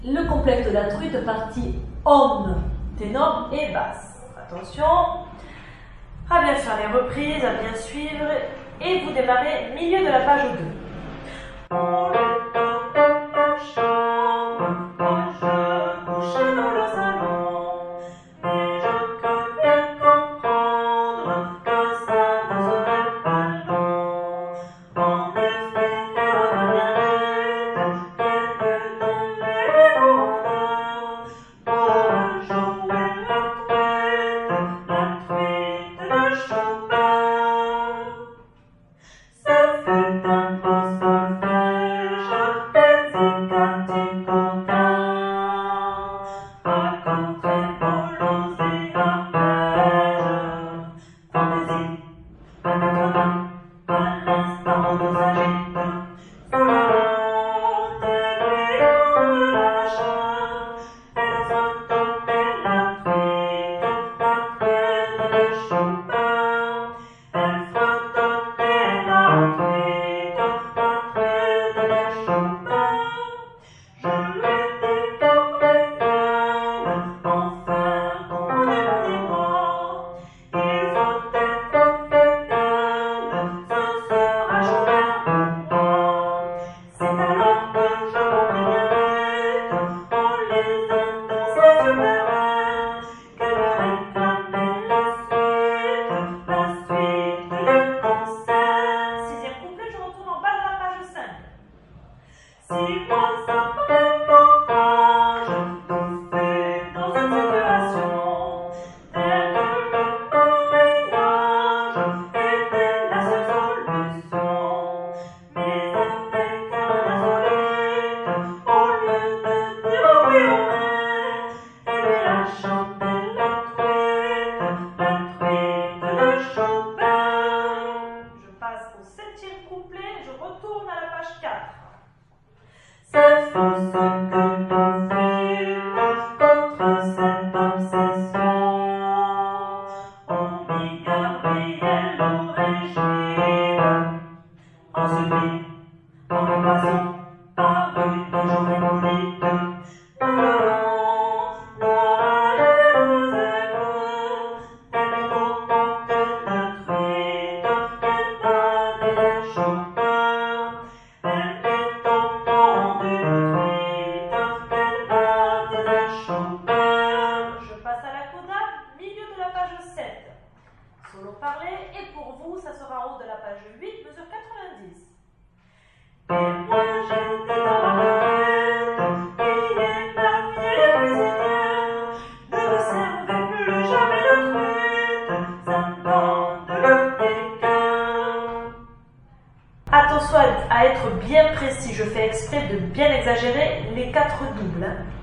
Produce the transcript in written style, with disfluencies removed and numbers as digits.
Le complexe de la truite, partie homme, ténor et basse. Attention à bien faire les reprises, à bien suivre, et vous démarrez milieu de la page 2. On est dans ma chambre, moi je couchais dans le salon, mais je peux bien comprendre que ça ne serait pas long. En effet, elle a bien l'air qu'elle donne les rondeurs pour jouer la truite de Chopin. Ce fut un beau solfège, petit coquin, raconte trémolos et arpèges. Fantaisie, à notre main, à l'instant où s'agite, sous la haute aiguille de la chatte, elle s'entendait la truite de Chopin. Elle fredonnait la truite de Chopin. Je lui dis Gabriel, enfin comprenez-moi, il faut être fidèle, ce sera Chopin pour moi. C'est alors que je m'en en lisant sa super air, qu'elle réclamait la suite du concert. Sixième couplet, je retourne en bas de la page 5. Si moi ça me courage, tout fait dans une situation, tel le mariage était la seule solution. Mais avec un insolite, au lieu de dire oui au maire, elle lui a chanté la truite de Chopin. Je passe au septième couplet, je retourne à la page 4. C'est fou ce que nous fîmes contre cette obsession. On mit Gabriel au régime, en subit, en remplaçant par une journée maudite. Non, allez aux écoles, elle est tourmente de truite, elle va de Chopin. Elle est tourmente de truite, elle va de Chopin. Je passe à la coda, milieu de la page 7. Solo parlé, et pour vous, ça sera en haut de la page 8, mesure 90. Et moi j'étais dans la fenêtre, et ma vieille cuisinière ne me servait plus jamais de truite, ça me donne le Pékin. Attention à être bien précis, je fais exprès de bien exagérer les 4 doubles.